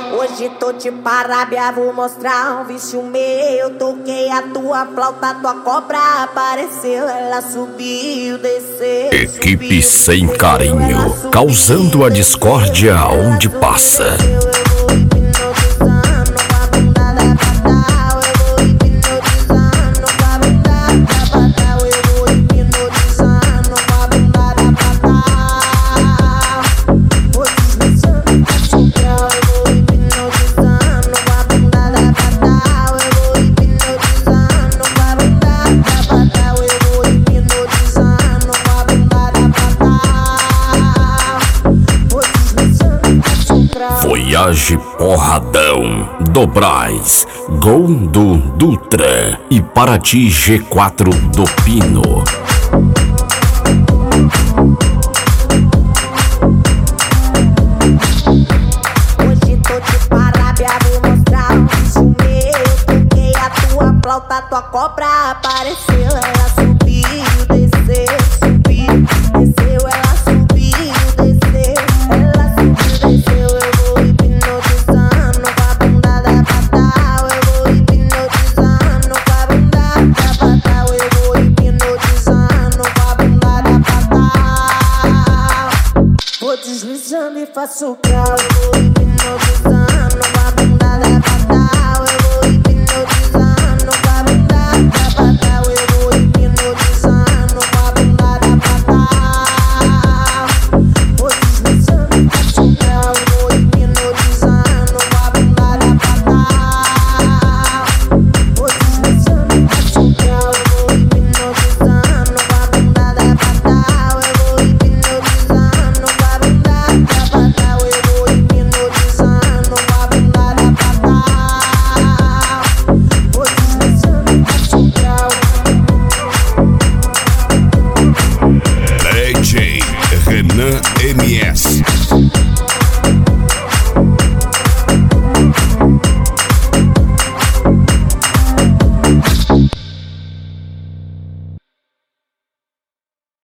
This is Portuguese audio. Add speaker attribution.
Speaker 1: Hoje tô de parábia, vou mostrar um vício meu. Toquei a tua flauta, tua cobra apareceu. Ela subiu, desceu.
Speaker 2: Equipe sem carinho, causando a discórdia onde passa. Voyage Porradão, Dobrais, Gol do Dutra e Paraty G4 do Pino.
Speaker 1: Hoje tô de parábia, vou mostrar um vício meu. Toquei a tua flauta, tua cobra apareceu. Ela subiu, desceu, subiu, desceu. Ela subiu, desceu. Ela subiu, desceu. Eu vou hipnotizando com a bunda da fatal. Eu vou hipnotizando com a bunda da fatal. Eu vou hipnotizando com a bunda da fatal. Vou deslizando e faço o